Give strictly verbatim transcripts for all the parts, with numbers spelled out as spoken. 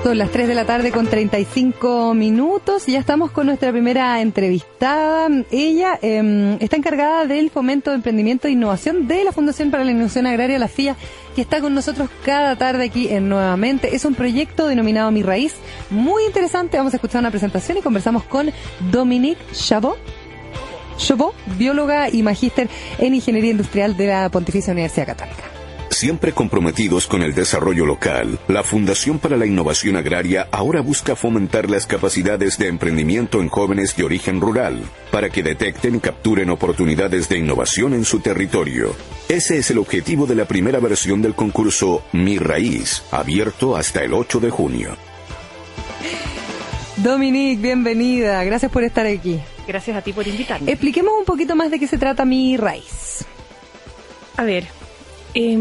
Son las tres de la tarde con treinta y cinco minutos. Ya estamos con nuestra primera entrevistada. Ella eh, está encargada del fomento de emprendimiento e innovación de la Fundación para la Innovación Agraria, la F I A, que está con nosotros cada tarde aquí en Nuevamente. Es un proyecto denominado Mi Raíz, muy interesante. Vamos a escuchar una presentación y conversamos con Dominique Chabot, Chabot, bióloga y magíster en Ingeniería Industrial de la Pontificia Universidad Católica. Siempre comprometidos con el desarrollo local, la Fundación para la Innovación Agraria ahora busca fomentar las capacidades de emprendimiento en jóvenes de origen rural, para que detecten y capturen oportunidades de innovación en su territorio. Ese es el objetivo de la primera versión del concurso Mi Raíz, abierto hasta el ocho de junio. Dominique, bienvenida. Gracias por estar aquí. Gracias a ti por invitarme. Expliquemos un poquito más de qué se trata Mi Raíz. A ver... Eh,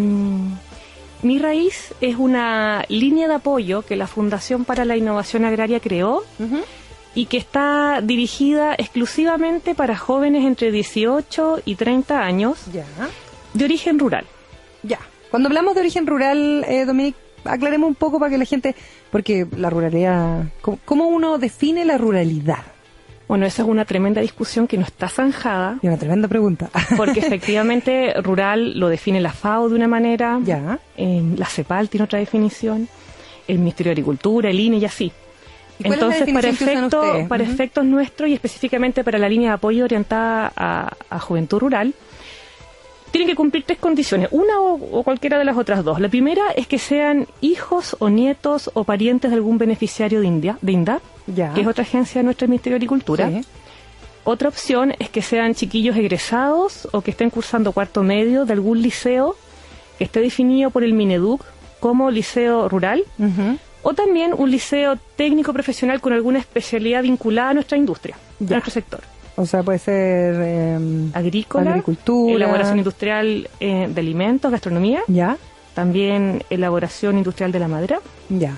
Mi Raíz es una línea de apoyo que la Fundación para la Innovación Agraria creó uh-huh. y que está dirigida exclusivamente para jóvenes entre dieciocho y treinta años ya. de origen rural. Ya. Cuando hablamos de origen rural, eh, Dominique, aclaremos un poco para que la gente... Porque la ruralidad... ¿Cómo, cómo uno define la ruralidad? Bueno, esa es una tremenda discusión que no está zanjada. Y una tremenda pregunta. Porque efectivamente rural lo define la FAO de una manera, ya. Eh, la CEPAL tiene otra definición, el Ministerio de Agricultura, el I N E y así. ¿Y cuál Entonces, es la para, definición que usan efecto, ustedes? para uh-huh. efectos nuestros y específicamente para la línea de apoyo orientada a, a juventud rural, tienen que cumplir tres condiciones, una o, o cualquiera de las otras dos. La primera es que sean hijos o nietos o parientes de algún beneficiario de, India, de INDAP, ya. que es otra agencia de nuestro Ministerio de Agricultura. Sí. Otra opción es que sean chiquillos egresados o que estén cursando cuarto medio de algún liceo que esté definido por el Mineduc como liceo rural, uh-huh. o también un liceo técnico profesional con alguna especialidad vinculada a nuestra industria, ya. a nuestro sector. O sea, puede ser... Eh, Agrícola, agricultura, elaboración industrial eh, de alimentos, gastronomía, ya. también elaboración industrial de la madera, ya.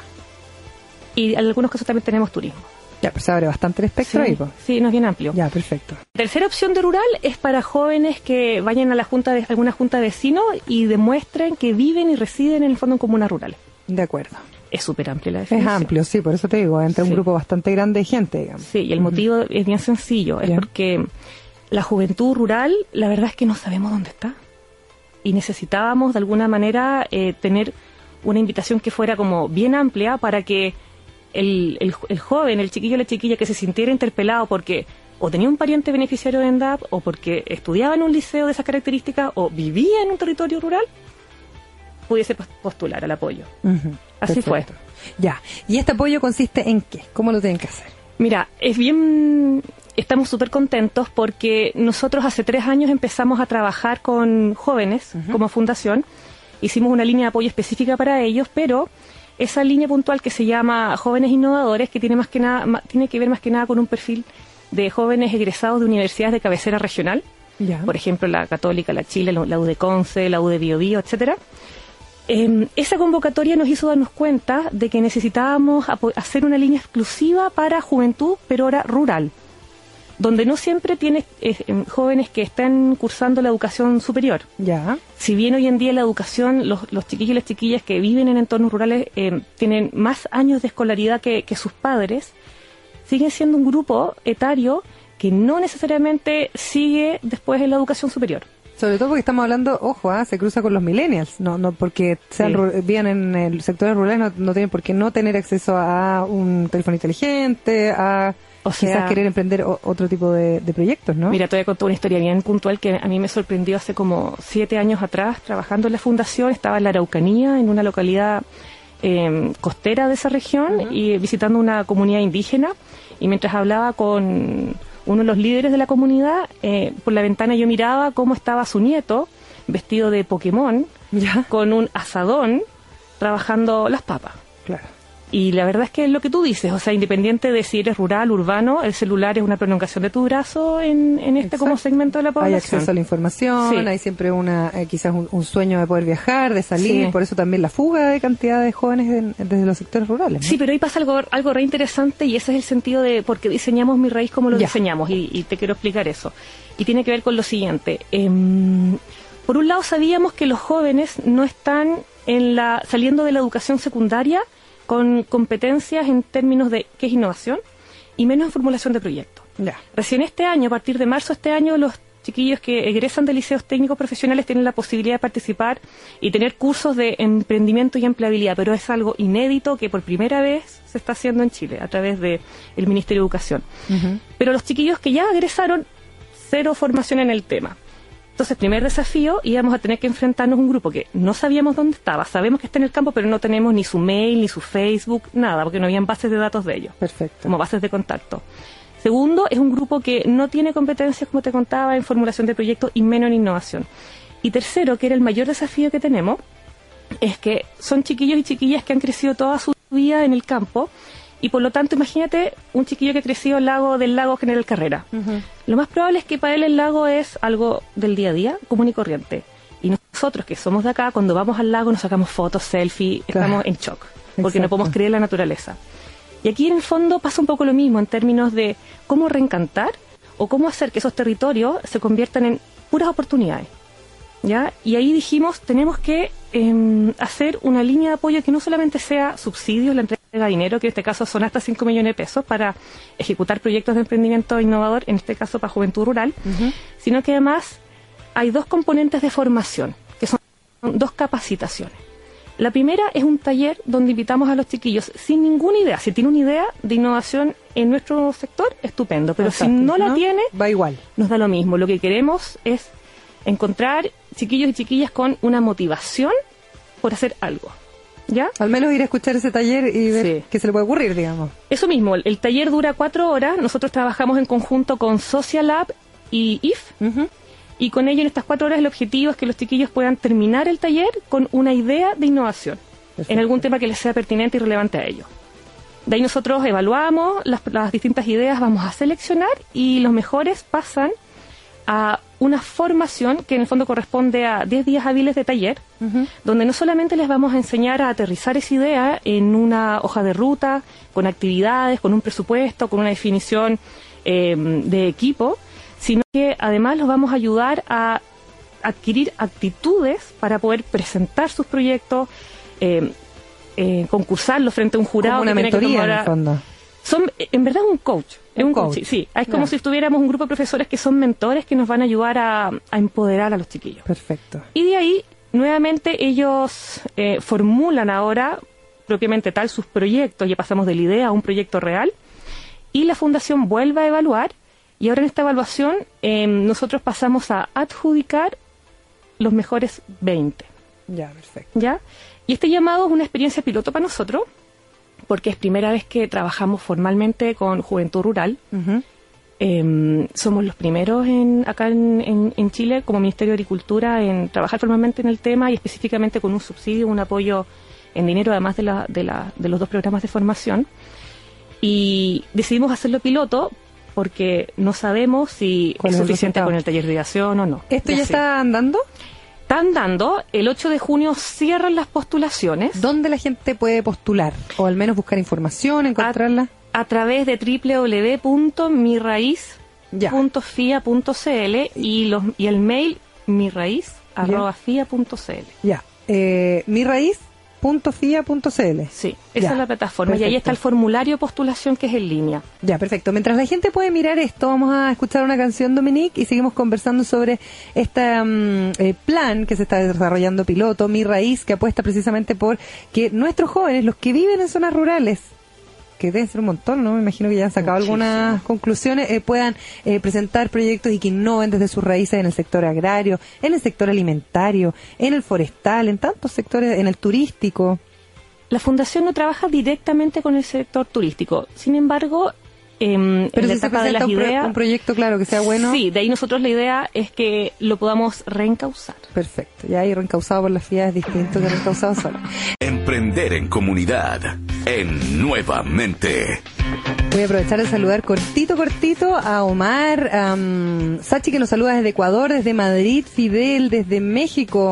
y en algunos casos también tenemos turismo. Ya, pues se abre bastante el espectro Sí, ahí, pues. sí, no es bien amplio. Ya, perfecto. La tercera opción de rural es para jóvenes que vayan a la junta de alguna junta de vecinos y demuestren que viven y residen en el fondo en comunas rurales. De acuerdo. Es súper amplia la definición. Es amplio, sí, por eso te digo, entre sí. un grupo bastante grande de gente, digamos. Sí, y el motivo uh-huh. es bien sencillo, es yeah. porque la juventud rural, la verdad es que no sabemos dónde está. Y necesitábamos de alguna manera eh, tener una invitación que fuera como bien amplia para que el, el, el joven, el chiquillo o la chiquilla que se sintiera interpelado porque o tenía un pariente beneficiario de ENDAP o porque estudiaba en un liceo de esas características o vivía en un territorio rural, pudiese postular al apoyo. Uh-huh. Así Perfecto. fue. Ya. ¿Y este apoyo consiste en qué? ¿Cómo lo tienen que hacer? Mira, es bien... Estamos súper contentos porque nosotros hace tres años empezamos a trabajar con jóvenes uh-huh. como fundación. Hicimos una línea de apoyo específica para ellos, pero esa línea puntual que se llama Jóvenes Innovadores, que tiene más que nada, tiene que ver más que nada con un perfil de jóvenes egresados de universidades de cabecera regional. Ya. Por ejemplo, la Católica, la Chile, la U de Conce, la U de Bio Bio, etcétera. Eh, esa convocatoria nos hizo darnos cuenta de que necesitábamos hacer una línea exclusiva para juventud, pero ahora rural, donde no siempre tienes eh, jóvenes que están cursando la educación superior. Ya. Si bien hoy en día la educación, los, los chiquillos y las chiquillas que viven en entornos rurales eh, tienen más años de escolaridad que, que sus padres, siguen siendo un grupo etario que no necesariamente sigue después en la educación superior. Sobre todo porque estamos hablando, ojo, ¿eh? Se cruza con los millennials, no no porque sean sí. bien en el sector rural, no, no tienen por qué no tener acceso a un teléfono inteligente, a o sea, quizás querer emprender o, otro tipo de, de proyectos, ¿no? Mira, te voy a contar una historia bien puntual que a mí me sorprendió hace como siete años atrás, trabajando en la fundación, estaba en la Araucanía, en una localidad eh, costera de esa región, uh-huh. y visitando una comunidad indígena, y mientras hablaba con uno de los líderes de la comunidad, eh, por la ventana yo miraba cómo estaba su nieto, vestido de Pokémon, ¿ya? Con un asadón, trabajando las papas. Claro. Y la verdad es que es lo que tú dices, o sea, independiente de si eres rural, urbano, el celular es una prolongación de tu brazo en, en este Exacto. como segmento de la población. Hay acceso a la información, sí. hay siempre una eh, quizás un, un sueño de poder viajar, de salir, sí. por eso también la fuga de cantidad de jóvenes en, desde los sectores rurales, ¿no? Sí, pero ahí pasa algo algo re interesante y ese es el sentido de por qué diseñamos Mi Raíz como lo ya. diseñamos y, y te quiero explicar eso. Y tiene que ver con lo siguiente. Eh, por un lado sabíamos que los jóvenes no están en la saliendo de la educación secundaria con competencias en términos de qué es innovación y menos en formulación de proyectos. Ya. Recién este año, a partir de marzo de este año, los chiquillos que egresan de liceos técnicos profesionales tienen la posibilidad de participar y tener cursos de emprendimiento y empleabilidad, pero es algo inédito que por primera vez se está haciendo en Chile a través del Ministerio de Educación. Uh-huh. Pero los chiquillos que ya egresaron, cero formación en el tema. Entonces, primer desafío, íbamos a tener que enfrentarnos a un grupo que no sabíamos dónde estaba, sabemos que está en el campo, pero no tenemos ni su mail, ni su Facebook, nada, porque no habían bases de datos de ellos. Perfecto. Como bases de contacto. Segundo, es un grupo que no tiene competencias, como te contaba, en formulación de proyectos y menos en innovación. Y tercero, que era el mayor desafío que tenemos, es que son chiquillos y chiquillas que han crecido toda su vida en el campo y por lo tanto, imagínate un chiquillo que ha crecido al lago del lago General Carrera. Uh-huh. Lo más probable es que para él el lago es algo del día a día, común y corriente. Y nosotros que somos de acá, cuando vamos al lago nos sacamos fotos, selfies, claro. Estamos en shock, porque Exacto. no podemos creer la naturaleza. Y aquí en el fondo pasa un poco lo mismo en términos de cómo reencantar o cómo hacer que esos territorios se conviertan en puras oportunidades, ¿ya? Y ahí dijimos, tenemos que eh, hacer una línea de apoyo que no solamente sea subsidios, la entrega de dinero, que en este caso son hasta cinco millones de pesos para ejecutar proyectos de emprendimiento innovador, en este caso para juventud rural, uh-huh. sino que además hay dos componentes de formación, que son dos capacitaciones. La primera es un taller donde invitamos a los chiquillos sin ninguna idea. Si tiene una idea de innovación en nuestro sector, estupendo. Pero Exacto, si no la ¿no? tiene, va igual. Nos da lo mismo. Lo que queremos es encontrar chiquillos y chiquillas con una motivación por hacer algo. ¿Ya? Al menos ir a escuchar ese taller y ver sí. qué se le puede ocurrir, digamos. Eso mismo. El taller dura cuatro horas. Nosotros trabajamos en conjunto con Socialab y I F. Uh-huh. Y con ello, en estas cuatro horas, el objetivo es que los chiquillos puedan terminar el taller con una idea de innovación Perfecto. En algún tema que les sea pertinente y relevante a ellos. De ahí nosotros evaluamos las, las distintas ideas, vamos a seleccionar y los mejores pasan a una formación que en el fondo corresponde a diez días hábiles de taller, uh-huh. donde no solamente les vamos a enseñar a aterrizar esa idea en una hoja de ruta, con actividades, con un presupuesto, con una definición eh, de equipo, sino que además los vamos a ayudar a adquirir actitudes para poder presentar sus proyectos, eh, eh, concursarlos frente a un jurado. Como una que mentoría, tiene que tomar a, en el fondo. Son, en verdad, un coach. Es un, un coach, coach. Sí, es como yeah. si estuviéramos un grupo de profesores que son mentores que nos van a ayudar a, a empoderar a los chiquillos. Perfecto. Y de ahí, nuevamente, ellos eh, formulan ahora, propiamente tal, sus proyectos. Ya pasamos de la idea a un proyecto real. Y la fundación vuelve a evaluar. Y ahora en esta evaluación eh, nosotros pasamos a adjudicar los mejores veinte. Ya, perfecto. ¿Ya? Y este llamado es una experiencia piloto para nosotros, porque es primera vez que trabajamos formalmente con Juventud Rural. Uh-huh. Eh, somos los primeros en, acá en, en, en Chile, como Ministerio de Agricultura, en trabajar formalmente en el tema y específicamente con un subsidio, un apoyo en dinero, además de, la, de, la, de los dos programas de formación. Y decidimos hacerlo piloto porque no sabemos si es suficiente con el taller de ideación o no. ¿Esto ya, ya está andando? Está andando. El ocho de junio cierran las postulaciones. ¿Dónde la gente puede postular? O al menos buscar información, encontrarla. A, a través de doble u doble u doble u punto mi raíz punto f i a punto c l y, los, y el mail miraiz arroba f i a punto c l. Ya. Eh, miraiz punto f i a punto c l. Sí, esa ya. Es la plataforma. Perfecto. Y ahí está el formulario de postulación que es en línea. Ya, perfecto. Mientras la gente puede mirar esto, vamos a escuchar una canción, Dominique, y seguimos conversando sobre este um, eh, plan que se está desarrollando piloto, Mi Raíz, que apuesta precisamente por que nuestros jóvenes, los que viven en zonas rurales, que deben ser un montón, ¿no? Me imagino que ya han sacado Muchísimo. algunas conclusiones, eh, puedan eh, presentar proyectos y que innoven desde sus raíces en el sector agrario, en el sector alimentario, en el forestal, en tantos sectores, en el turístico. La Fundación no trabaja directamente con el sector turístico, sin embargo, eh, pero en la si etapa se de las un, pro, ideas, un proyecto, claro, que sea bueno. Sí, de ahí nosotros la idea es que lo podamos reencauzar. Perfecto, ya ahí reencauzado por las F I A es distinto que reencauzado solo. Emprender en comunidad, en Nuevamente. Voy a aprovechar de saludar cortito, cortito a Omar, um, Sachi, que nos saluda desde Ecuador, desde Madrid, Fidel, desde México,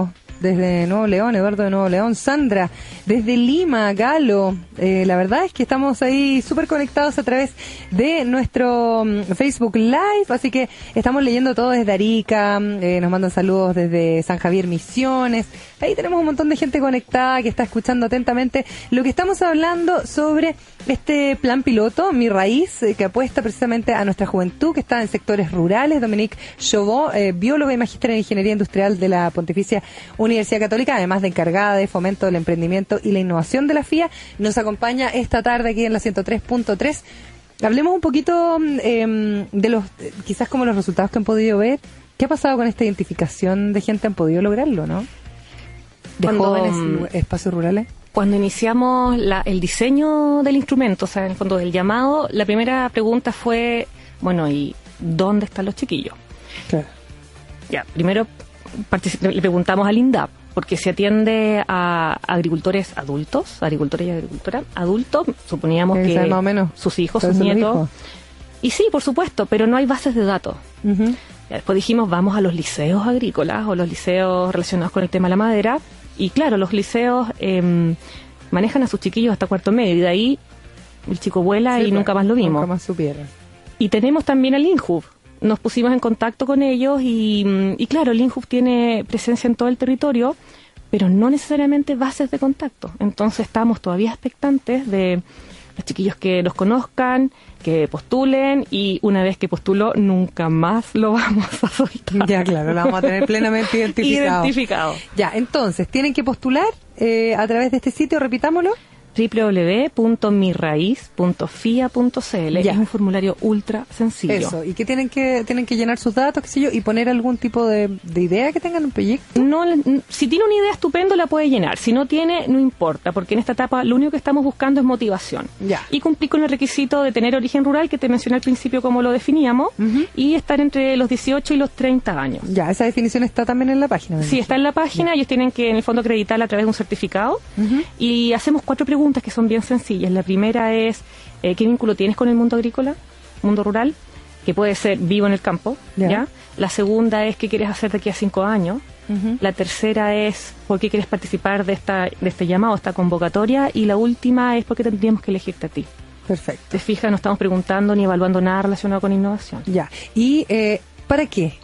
desde Nuevo León, Eduardo de Nuevo León, Sandra desde Lima, Galo. Eh, la verdad es que estamos ahí súper conectados a través de nuestro um, Facebook Live, así que estamos leyendo todo desde Arica, eh, nos mandan saludos desde San Javier Misiones. Ahí tenemos un montón de gente conectada que está escuchando atentamente lo que estamos hablando sobre este plan piloto, Mi Raíz, eh, que apuesta precisamente a nuestra juventud que está en sectores rurales. Dominique Chauvot, eh, bióloga y magíster en Ingeniería Industrial de la Pontificia Universidad Católica, además de encargada de fomento del emprendimiento y la innovación de la F I A, nos acompaña esta tarde aquí en la ciento tres punto tres. Hablemos un poquito eh, de los, quizás como los resultados que han podido ver. ¿Qué ha pasado con esta identificación de gente? ¿Han podido lograrlo, no? De Cuando, jóvenes, espacios rurales. Cuando iniciamos la, el diseño del instrumento, o sea, en el fondo del llamado, la primera pregunta fue, bueno, ¿y dónde están los chiquillos? Claro. Ya, primero le preguntamos al INDAP, porque se atiende a agricultores adultos, agricultores y agricultoras adultos, suponíamos que, que más o menos sus hijos, sus nietos. Y sí, por supuesto, pero no hay bases de datos. Uh-huh. Después dijimos, vamos a los liceos agrícolas o los liceos relacionados con el tema de la madera. Y claro, los liceos eh, manejan a sus chiquillos hasta cuarto medio, y de ahí el chico vuela, sí, y pues, nunca más lo vimos. Nunca más supieron. Y tenemos también al INJUV. Nos pusimos en contacto con ellos y, y claro, el INJUV tiene presencia en todo el territorio, pero no necesariamente bases de contacto. Entonces estamos todavía expectantes de los chiquillos que los conozcan, que postulen, y una vez que postuló, nunca más lo vamos a soltar. Ya, claro, lo vamos a tener plenamente identificado. Identificado. Ya, entonces, tienen que postular eh, a través de este sitio, repitámoslo. doble u doble u doble u punto mi raíz punto f i a punto c l. Es un formulario ultra sencillo. Eso, y que tienen que tienen que llenar sus datos, qué sé yo, y poner algún tipo de, de idea que tengan un proyecto. No, si tiene una idea estupendo la puede llenar, si no tiene, no importa, porque en esta etapa lo único que estamos buscando es motivación. Ya. Y cumplir con el requisito de tener origen rural, que te mencioné al principio como lo definíamos, uh-huh. y estar entre los dieciocho y los treinta años. Ya, esa definición está también en la página. Sí, está en la página, ya. Ellos tienen que en el fondo acreditarla a través de un certificado, uh-huh. y hacemos cuatro preguntas que son bien sencillas. La primera es, eh, ¿qué vínculo tienes con el mundo agrícola, mundo rural? Que puede ser vivo en el campo, ¿ya? ¿ya? La segunda es, ¿qué quieres hacer de aquí a cinco años? Uh-huh. La tercera es, ¿por qué quieres participar de esta de este llamado, esta convocatoria? Y la última es, ¿por qué tendríamos que elegirte a ti? Perfecto. Te fijas, no estamos preguntando ni evaluando nada relacionado con innovación. Ya. ¿Y eh, para qué?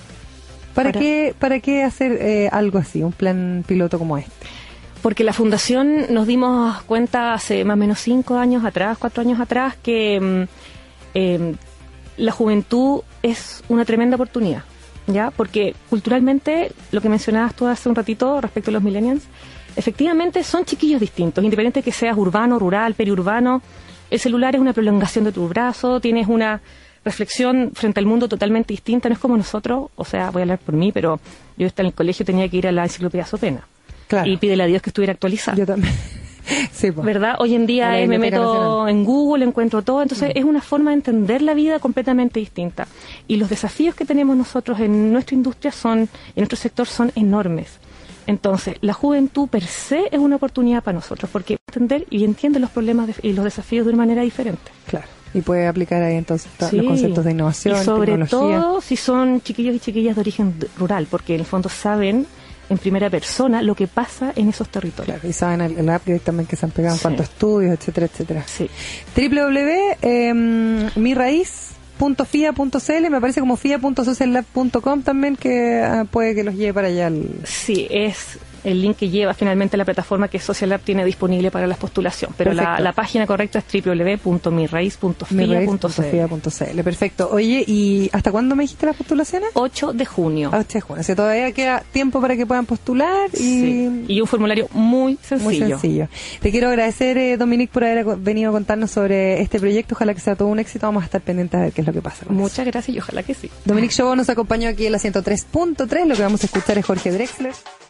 ¿Para, ¿Para qué para qué hacer eh, algo así, un plan piloto como este? Porque la Fundación nos dimos cuenta hace más o menos cinco años atrás, cuatro años atrás, que eh, la juventud es una tremenda oportunidad, ¿ya? Porque culturalmente, lo que mencionabas tú hace un ratito respecto a los millennials, efectivamente son chiquillos distintos, independiente de que seas urbano, rural, periurbano. El celular es una prolongación de tu brazo, tienes una reflexión frente al mundo totalmente distinta, no es como nosotros, o sea, voy a hablar por mí, pero yo estaba en el colegio, tenía que ir a la enciclopedia Sopena. Claro. Y pídele a Dios que estuviera actualizado. Yo también. Sí, pues. ¿Verdad? Hoy en día es, me meto nacional. En Google, encuentro todo. Entonces, mm. es una forma de entender la vida completamente distinta. Y los desafíos que tenemos nosotros en nuestra industria son, en nuestro sector, son enormes. Entonces, la juventud per se es una oportunidad para nosotros, porque entender y entiende los problemas de, y los desafíos de una manera diferente. Claro. Y puede aplicar ahí entonces sí. los conceptos de innovación, y sobre tecnología. todo si son chiquillos y chiquillas de origen rural, porque en el fondo saben en primera persona lo que pasa en esos territorios. Claro, y saben el, el upgrade también que se han pegado en sí. cuanto a estudios, etcétera, etcétera. Sí. doble u doble u doble u punto eh, mi raíz punto f i a punto c l, me parece como f i a punto social lab punto com también, que uh, puede que los lleve para allá. El... Sí, es el link que lleva finalmente la plataforma que Social Lab tiene disponible para la postulación. Pero la, la página correcta es doble u doble u doble u punto mi raíz punto f i a punto c l. Perfecto. Oye, ¿y hasta cuándo me dijiste las postulaciones? ocho de junio. ocho de junio. O sea, todavía queda tiempo para que puedan postular. Y, sí. y un formulario muy sencillo. Muy sencillo. Te quiero agradecer, eh, Dominique, por haber venido a contarnos sobre este proyecto. Ojalá que sea todo un éxito. Vamos a estar pendientes a ver qué es lo que pasa. Muchas gracias y ojalá que sí. Dominique Chauvot nos acompañó aquí en la ciento tres punto tres. Lo que vamos a escuchar es Jorge Drexler.